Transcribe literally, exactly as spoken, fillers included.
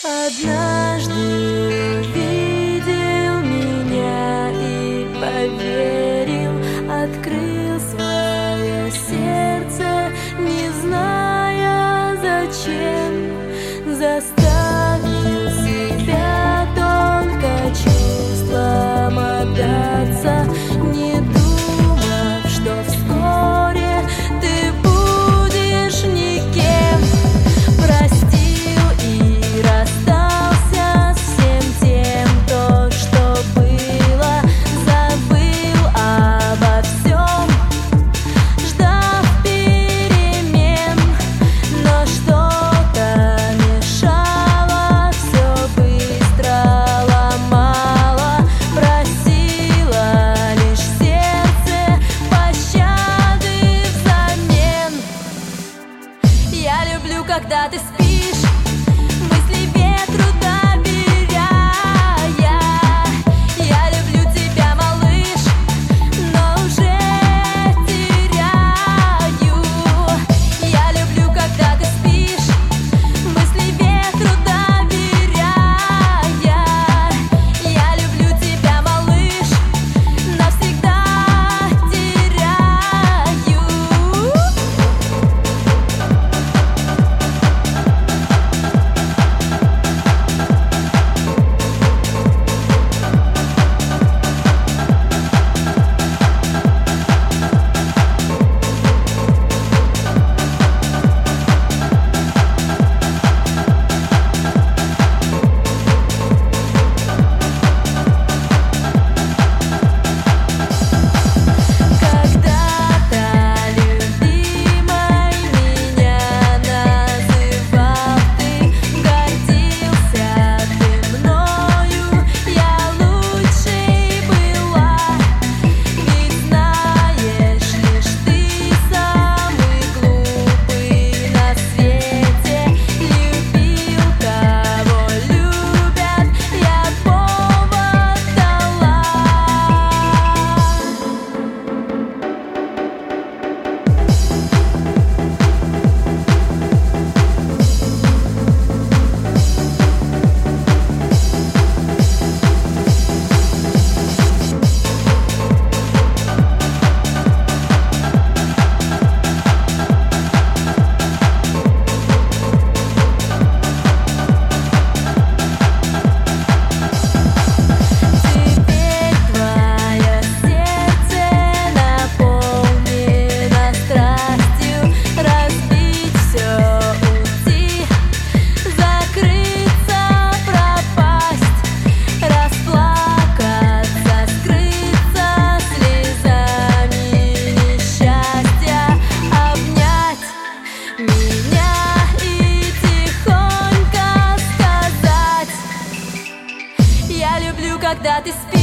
Однажды увидел меня и поверил, открыл свое сердце, не зная зачем, заставил себя только чувствам отдаться, не думав, что вскоре ты будешь никем. Простил и расстался с всем тем, то, что было, забыл обо всем, ждав перемен, но что-то мешало, все быстро ломало, просила лишь сердце пощады взамен. Я люблю, когда ты спишь, мысли ветру доверяя. Я люблю тебя, малыш, но уже теряю. Я люблю, когда ты спишь, мысли ветру доверяя. Я люблю тебя, малыш, навсегда теряю. Когда-то любимой меня называл ты, гордился ты мною, я лучшей была. Ведь знаешь, лишь ты самый глупый на свете, любил, кого любят, я повод дала. Теперь твое сердце наполнено страстью, разбить все, уйти, закрыться, пропасть, расплакаться, скрыться слезами несчастья, обнять меня и тихонько сказать: я люблю, когда ты спишь.